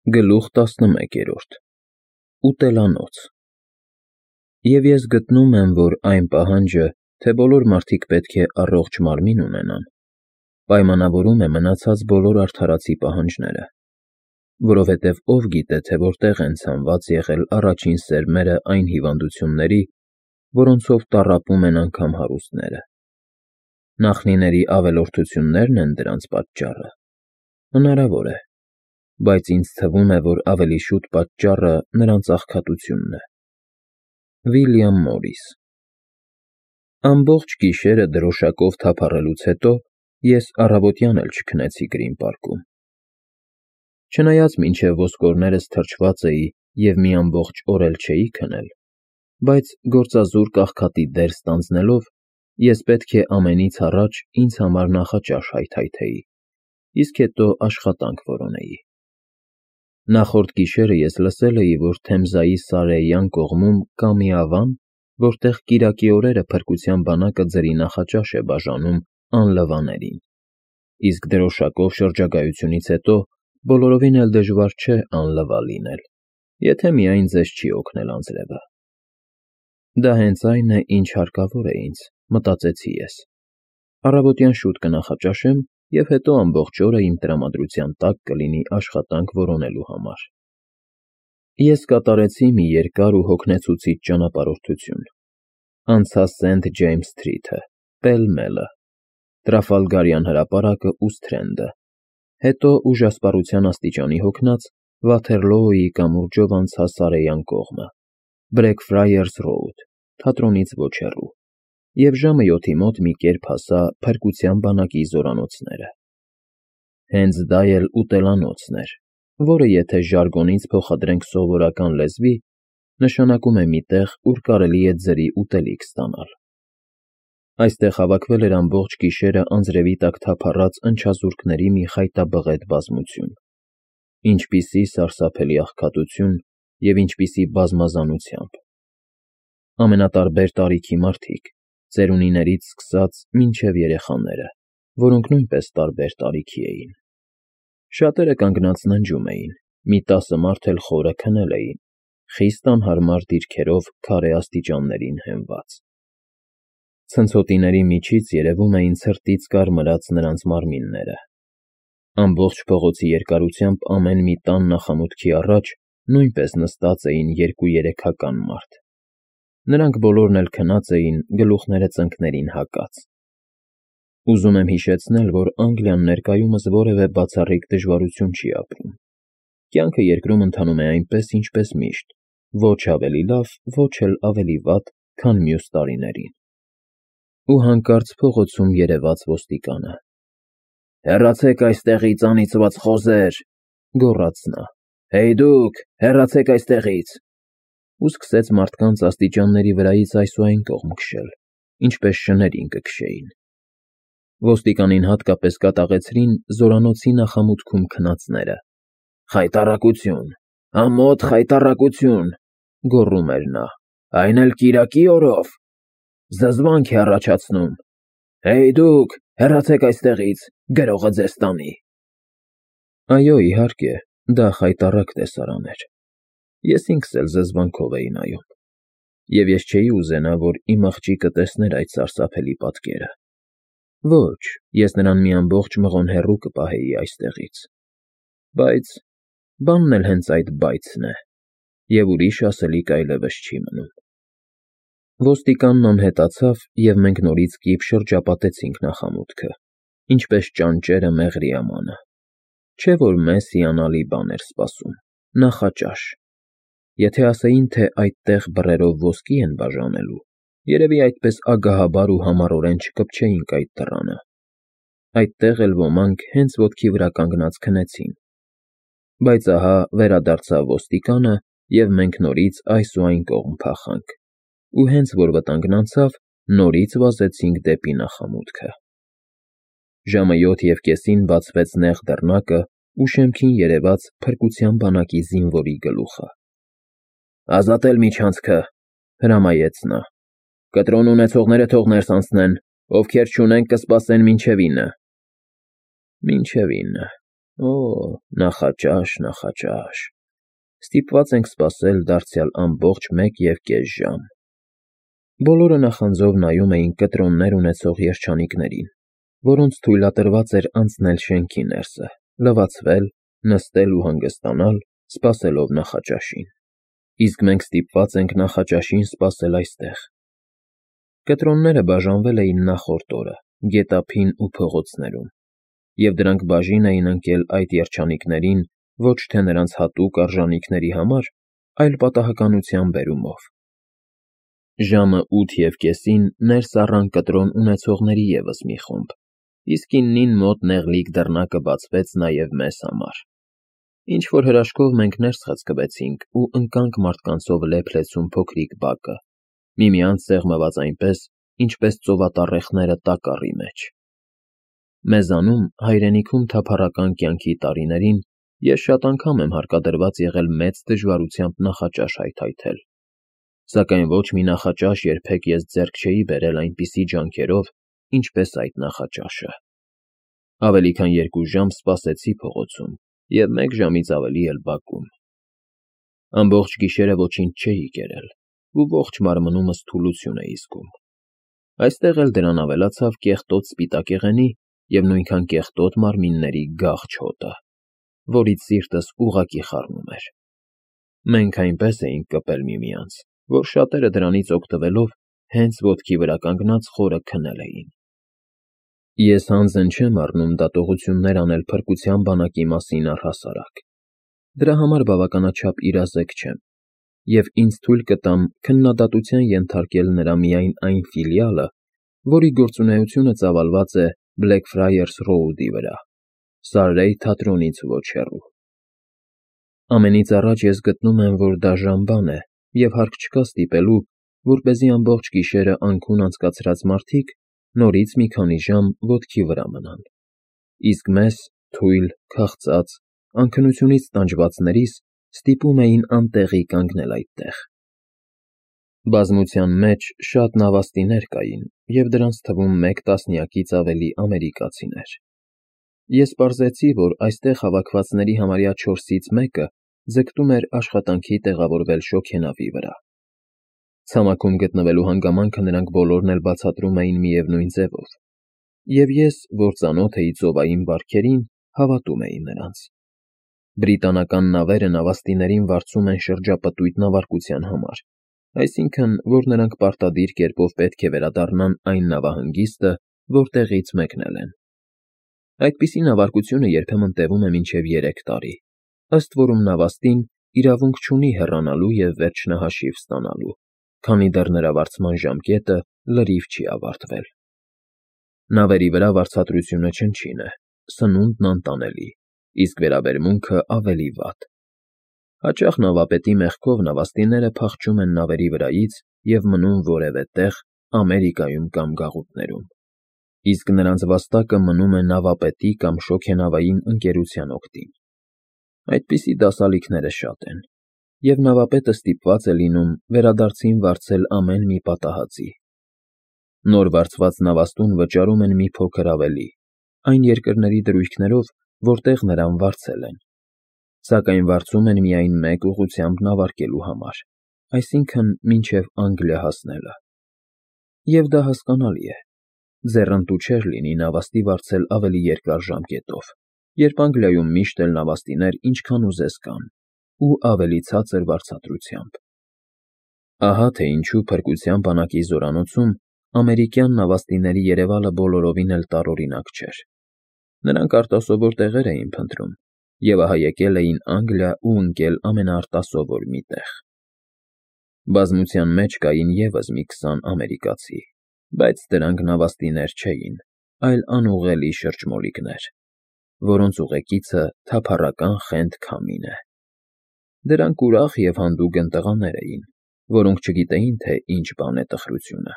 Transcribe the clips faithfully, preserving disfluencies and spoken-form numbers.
Գլուխ տասնմեկերորդ Ուտելանոց Եվ ես գտնում եմ, որ այն պահանջը, թե բոլոր մարդիկ պետք է առողջ մարմին ունենան, պայմանավորում է մնացած բոլոր արդարացի պահանջները, որովհետև ով գիտե, թե որտեղ են ցանված եղել առաջին սերմերը այն հիվանդությունների, որոնցով տառապում են անգամ հարուստները։ Նախնիների ավելորդություննե՞րն են դրանց պատճառը։ Հնարավոր է, բայց ինձ թվում է, որ ավելի շուտ պատճառը նրանց աղքատությունն է։ Վիլյամ Մորիս Ամբողջ գիշերը դրոշակով թափառելուց հետո ես առավոտյան էլ չքնեցի Գրին պարկում։ Չնայած մինչև ոսկորներս թրջված էի և մի ամբողջ օր էլ չէի քնել, բայց գործազուրկ աղքատի դեր ստանձնելով, ես պետք է ամենից առաջ ինձ համար նախաճաշ հայթայթեի, իսկ հետո աշխատանք որոնեի։ Նախորդ գիշերը ես լսել էի, որ Թեմզայի Սարեյան կողմում կա մի ավան, որտեղ կիրակի օրերը փրկության բանակը ձրի նախաճաշ է բաժանում անլվաներին, իսկ դրոշակով շրջագայությունից հետո բոլորովին էլ դժվար չէ անլվա լինել, եթե միայն ձեզ չի օգնել անձրևը։ Դա հենց այն է, ինչ հարկավոր է ինձ, մտածեցի ես։ Առավոտյան շուտ կնախաճաշեմ և հետո ամբողջ օրը իմ տրամադրության տակ կլինի աշխատանք որոնելու համար։ Ես կատարեցի մի երկար ու հոգնեցուցիչ ճանապարհորդություն։ Անցա Սենթ Ջեյմս Սթրիթը, Պել-Մելը, Տրաֆալգարյան հրապարակը ու Սթրենդը, հետո ուժասպառության աստիճանի հոգնած Վաթերլոուի կամուրջով անցա Սարեյան կողմը, Բրեքֆրայերս Ռոուդ, թատրոնից ոչ հեռու, և ժամը յոթի մոտ մի կերպ հասա փրկության բանակի զորանոցները։ Հենց դա էլ ուտելանոցն էր, որը եթե ժարգոնից փոխադրենք սովորական լեզվի, նշանակում է մի տեղ, ուր կարելի է ձրի ուտելիք ստանալ։ Այստեղ հավաքվել էր ամբողջ գիշերը անձրևի տակ թափառած ընչազուրկների մի խայտաբղետ բազմություն։ Ինչպիսի սարսափելի աղքատություն և ինչպիսի բազմազանությամբ։ Ամենատարբեր տարիքի մարդիկ, ծերունիներից սկսած մինչև երեխաները, որոնք նույնպես տարբեր տարիքի էին։ Շատերը կանգնած ննջում էին, մի տասը մարդ էլ խորը քնել էին, խիստ անհարմար դիրքերով քարե աստիճաններին հենված։ Ցնցոտիների միջից երևում էին ցրտից կարմրած նրանց մարմինները։ Ամբողջ փողոցի երկարությամբ ամեն մի տան նախամուտքի առաջ նույնպես նստած էին երկու-երեքական մարդ։ Նրանք բոլորն էլ քնած էին, գլուխները ծնկներին հակած։ Ուզում եմ հիշեցնել, որ Անգլիան ներկայումս որևէ բացառիկ դժվարություն չի ապրում։ Կյանքը երկրում ընթանում է այնպես, ինչպես միշտ, ոչ ավելի լավ, ոչ էլ ավելի վատ, քան մյուս տարիներին։ Ու հանկարծ փողոցում երևաց ոստիկանը։ «Հեռացեք այստեղից, անիծված խոզեր», գոռաց նա։ «Հեյ դուք, հեռացեք այստեղից»։ Ու սկսեց մարդկանց աստիճանների վրայից այս ու այն կողմ քշել, ինչպես շներին կքշեին։ Ոստիկանին հատկապես կատաղեցրին զորանոցի նախամուտքում քնածները։ «Խայտառակություն, ամոթ խայտառակություն», գոռում էր նա, «այն էլ կիրակի օրով։ Զզվանք է առաջացնում։ Հեյ դուք, հեռացեք այստեղից, գրողը ձեզ տանի»։ Այո, իհարկե, դա խայտառակ տեսարան էր։ Ես ինքս էլ զզվանքով էի նայում։ Եվ ես չէի ուզենա, որ իմ աղջիկը տեսներ այդ սարսափելի պատկերը։ Ոչ, ես նրան մի ամբողջ մղոն հեռու կպահեի այստեղից։ Բայց բանն էլ հենց այդ բայցն է, և ուրիշ ասելիք այլևս չի մնում։ Ոստիկանն անհետացավ, և մենք նորից կիպ շրջապատեցինք նախամուտքը, ինչպես ճանճերը մեղրի ամանը։ Չէ՞ որ մեզ հիանալի բան էր սպասում, նախաճաշ։ Եթե ասեին, թե այդտեղ բռերով ոսկի են բաժանելու, երևի այդպես ագահաբար ու համառորեն չկպչեինք այդ դռանը։ Այդտեղ էլ ոմանք հենց ոտքի վրա կանգնած քնեցին։ Բայց ահա վերադարձավ ոստիկանը, և մենք նորից այս ու այն կողմ փախանք, ու հենց որ վտանգն անցավ, նորից վազեցինք դեպի նախամուտքը։ Ժամը յոթ և կեսին բացվեց նեղ դռնակը, ու շեմքին երևաց փրկության բանակի զինվորի գլուխը։ «Ազատել միջանցքը», հրամայեց նա։ «Կտրոն ունեցողները թող ներս անցնեն, ովքեր չունեն, կսպասեն մինչև ինը»։ Մինչև ինը։ Օ, նախաճաշ, նախաճաշ։ Ստիպված ենք սպասել դարձյալ ամբողջ մեկ և կես ժամ։ Բոլորը նախանձով նայում էին կտրոններ ունեցող երջանիկներին, որոնց թույլատրված էր անցնել շենքի ներսը, լվացվել, նստել ու հանգստանալ, սպասելով նախաճաշին։ Իսկ մենք ստիպված ենք նախաճաշին սպասել այստեղ։ Կտրոնները բաժանվել էին նախորդ օրը գետափին ու փողոցներում, և դրանք բաժին էին ընկել այդ երջանիկներին ոչ թե նրանց հատուկ արժանիքների համար, այլ պատահականության բերումով։ Ժամը ութ և կեսին ներս առան կտրոն ունեցողների ևս մի խումբ, իսկ իննին մոտ նեղլիկ դռնակը բացվեց նաև մեզ համար։ Ինչ-որ հրաշքով մենք ներս խցկվեցինք ու ընկանք մարդկանցով լեփ-լեցուն փոքրիկ բակը, միմյանց սեղմված այնպես, ինչպես ծովատառեխները տակառի մեջ։ Մեզանում, հայրենիքում թափառական կյանքի տարիներին, ես շատ անգամ եմ հարկադրված եղել մեծ դժվարությամբ նախաճաշ հայթայթել, սակայն ոչ մի նախաճաշ երբեք ես ձեռք չէի բերել այնպիսի ջանքերով, ինչպես այդ նախաճաշը։ Ավելի քան երկու ժամ սպասեցի փողոցում և մեկ ժամից ավելի էլ բակում։ Ամբողջ գիշերը ոչինչ չէի կերել ու ողջ մարմնումս թուլություն էի զգում։ Այստեղ էլ դրան ավելացավ կեղտոտ սպիտակեղենի և նույնքան կեղտոտ մարմինների գաղ հոտը, որից սիրտս ուղղակի խառնում էր։ Մենք այնպես էինք կպել միմյանց, որ շատերը դրանից օգտվելով հենց ոտքի վրա կանգնած խորը քնել էին։ Ես հանձն չեմ առնում դատողություններ անել փրկության բանակի մասին առհասարակ։ Դրա համար բավականաչափ իրազեկ չեմ, և ինձ թույլ կտամ քննադատության ենթարկել նրա միայն այն ֆիլիալը, որի գործունեությունը ծավալված է Blackfriars Road-ի վրա, Surrey թատրոնից ոչ հեռու։ Ամենից առաջ ես գտնում եմ, որ դաժան բան է և հարկ չկա ստիպելու, որպեսզի ամբողջ գիշերը անքուն անցկացրած մարդիկ նորից մի քանի ժամ ոտքի վրա մնան, իսկ մեզ, թույլ, քաղցած, անքնությունից տանջվածներիս ստիպում էին անտեղի կանգնել այդտեղ։ Բազմության մեջ շատ նավաստիներ կային և դրանց թվում մեկ տասնյակից ավելի ամերիկացիներ։ Ես պարզեցի, որ այստեղ հավաքվածների համարյա չորսից մեկը ձգտում էր աշխատանքի տեղավորվել շոգենավի վրա։ Ցամաքում գտնվելու հանգամանքը նրանք բոլորն էլ բացատրում էին միևնույն ձևով, և ես, որ ծանոթ էի ծովային բարքերին, հավատում էի նրանց։ Բրիտանական նավերը նավաստիներին վարձում են շրջապտույտ նավարկության համար, այսինքն, որ նրանք պարտադիր կերպով պետք է վերադառնան այն նավահանգիստը, որտեղից մեկնել են։ Այդպիսի նավարկությունը երբեմն տևում է մինչև երեք տարի, ըստ որում նավաստին իրավունք չունի հեռանալու և վերջնահաշիվ ստանալու, քանի դեռ նրա վարձման ժամկետը լրիվ չի ավարտվել։ Նավերի վրա վարձատրությունը չնչին է, սնունդն անտանելի, իսկ վերաբերմունքը ավելի վատ։ Հաճախ նավապետի մեղքով նավաստիները փախչում են նավերի վրայից և մնում որևէ տեղ Ամերիկայում կամ գաղութներում, իսկ նրանց վաստակը մնում է նավապետի կամ շոգենավային ընկերության օգտին։ Այդպիսի դասալիքները շատ են, և նավապետը ստիպված է լինում վերադարձին վարձել ամեն մի պատահածի։ Նոր վարձված նավաստուն վճարում են մի փոքր ավելի, այն երկրների դրույքներով, որտեղ նրան վարձել են, սակայն վարձում են միայն մեկ ուղղությամբ նավարկելու համար, այսինքն՝ մինչև Անգլիա հասնելը։ Եվ դա հասկանալի է։ Ձեռնտու չէր լինի նավաստի վարձել ավելի երկար ժամկետով, երբ Անգլիայում միշտ էլ նավաստիներ ինչքան ուզես կան, ու ավելի ցածր վարձատրությամբ։ Ահա թե ինչու փրկության բանակի զորանոցում ամերիկյան նավաստիների երևալը բոլորովին էլ տարօրինակ չէր։ Նրանք արտասովոր տեղեր էին փնտրում, և ահա եկել էին Անգլիա ու ընկել ամենաարտասովոր մի տեղ։ Բազմության մեջ կային ևս մի քսան ամերիկացի, բայց դրանք նավաստիներ չէին, այլ անուղղելի շրջմոլիկներ, որոնց ուղեկիցը թափառական Խենթ Քամին է։ Դրանք ուրախ և հանդուգն տղաներ էին, որոնք չգիտեին, թե ինչ բան է տխրությունը։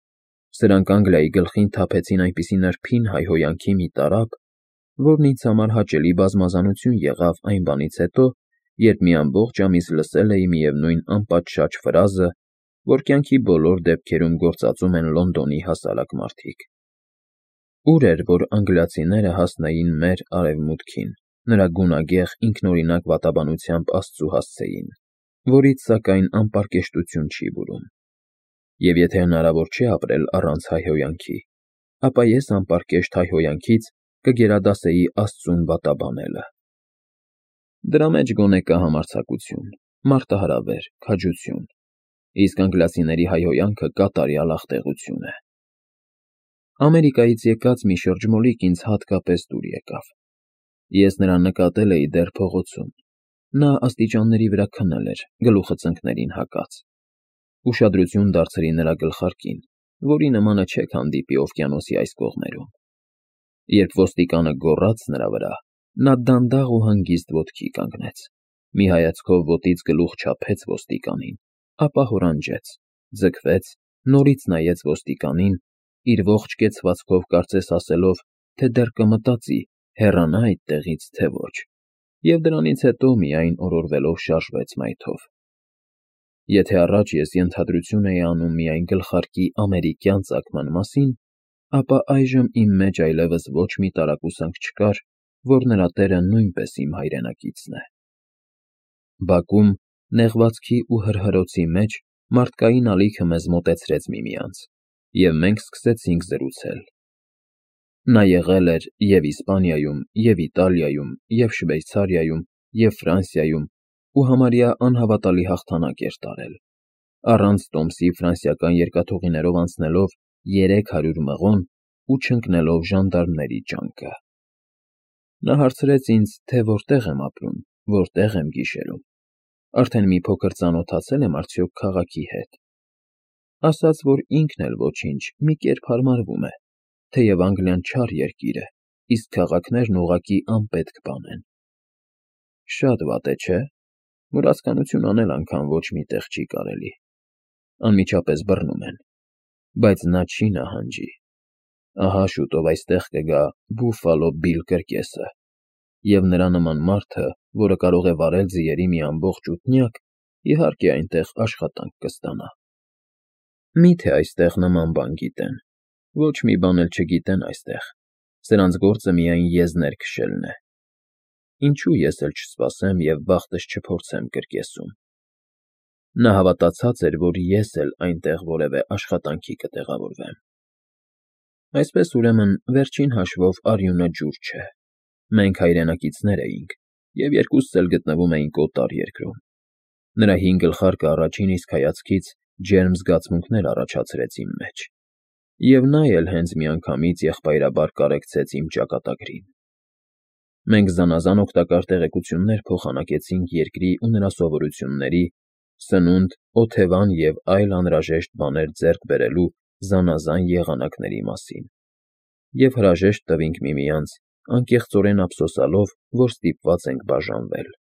Սրանք Անգլիայի գլխին թափեցին այնպիսի նրբին հայհոյանքի մի տարափ, որն ինձ համար հաճելի բազմազանություն եղավ այն բանից հետո, երբ մի ամբողջ ամիս լսել էի միևնույն անպատշաճ ֆրազը, որ կյանքի բոլոր դեպքերում գործածում են Լոնդոնի հասարակ մարդիկ։ Ուր էր, որ անգլիացիները հասնեին մեր Արևմուտքին, նրա գունագեղ ինքնօրինակ վատաբանությամբ Աստծու հասցեին, որից, սակայն, անպարկեշտություն չի բուրում։ Եվ եթե հնարավոր չէ ապրել առանց հայհոյանքի, ապա ես անպարկեշտ հայհոյանքից կգերադասեի Աստծուն վատաբանելը։ Դրա մեջ գոնե կա համարձակություն, մարտահրավեր, քաջություն, իսկ անգլիացիների հայհոյանքը կատարյալ ախտեղություն է։ Ամերիկայից եկած մի շրջմոլիկ ինձ հատկապես դուր եկավ։ Ես նրան նկատել էի դեռ փողոցում։ Նա աստիճանների վրա քնել էր, գլուխը ծնկներին հակած։ Ուշադրություն դարձրի նրա գլխարկին, որի նմանը չեք հանդիպի օվկիանոսի այս կողմերում։ Երբ ոստիկանը գոռաց նրա վրա, նա դանդաղ ու հանգիստ ոտքի կանգնեց, մի հայացքով ոտից գլուխ չափեց ոստիկանին, ապա հորանջեց, ձգվեց, նորից նայեց ոստիկանին, իր ողջ կեցվածքով կարծես ասելով, թե դեռ կմտածի, հեռանա այդտեղից, թե ոչ, և դրանից հետո միայն օրորվելով շարժվեց մայթով։ Եթե առաջ ես ենթադրություն էի անում միայն գլխարկի ամերիկյան ծագման մասին, ապա այժմ իմ մեջ այլևս ոչ մի տարակուսանք չկար, որ նրա տերը նույնպես իմ հայրենակիցն է։ Բակում, նեղվածքի ու հրհրոցի մեջ մարդկային ալիքը մեզ մոտեցրեց միմյանց, և մենք սկսեցինք զրուցել։ Նա եղել էր և Իսպանիայում, և Իտալիայում, և Շվեյցարիայում, և Ֆրանսիայում ու համարյա անհավատալի հաղթանակ էր տարել, առանց տոմսի ֆրանսիական երկաթուղիներով անցնելով երեք հարյուր մղոն ու չընկնելով ժանդարմների ճանկը։ Նա հարցրեց ինձ, թե որտեղ եմ ապրում, որտեղ եմ գիշերում, արդեն մի փոքր ծանոթացել եմ արդյոք քաղաքի հետ։ Ասաց, որ ինքն էլ ոչինչ, մի կերպ հարմարվում է, թեև Անգլիան չար երկիր է, իսկ քաղաքներն ուղղակի անպետք բան են։ Շատ վատ է, չէ՞, մուրացկանություն անել անգամ ոչ մի տեղ չի կարելի։ Անմիջապես բռնում են, բայց նա չի նահանջի։ Ահա շուտով այստեղ կգա Բուֆալո Բիլ կրկեսը, և նրա նման մարդը, որը կարող է վարել ձիերի մի ամբողջ ութնյակ, իհարկե այնտեղ աշխատանք կստանա։ Մի՞թե այստեղ նման բան գիտեն։ Ոչ մի բան էլ չգիտեն այստեղ, սրանց գործը միայն եզներ քշելն է։ Ինչու ես էլ չսպասեմ և բախտս չփորձեմ կրկեսում։ Նա հավատացած էր, որ ես էլ այնտեղ որևէ աշխատանքի կտեղավորվեմ։ Այսպես, ուրեմն, վերջին հաշվով արյունը ջուր չէ։ Մենք հայրենակիցներ էինք, և երկուսս էլ գտնվում էինք օտար երկրում։ Նրա հին գլխարկը առաջին իսկ հայացքից ջերմ զգացմունքներ առաջացրեց իմ մեջ, և նա էլ հենց միանգամից եղբայրաբար կարեկցեց իմ ճակատագրին։ Մենք զանազան օգտակար տեղեկություններ փոխանակեցինք երկրի ու նրա սովորությունների, սնունդ, օթևան և այլ անհրաժեշտ բաներ ձեռք բերելու զանազան եղանակների մասին, և հրաժեշտ տվինք միմյանց, անկեղծորեն ափսոսալով, որ ստիպված ենք բաժանվել։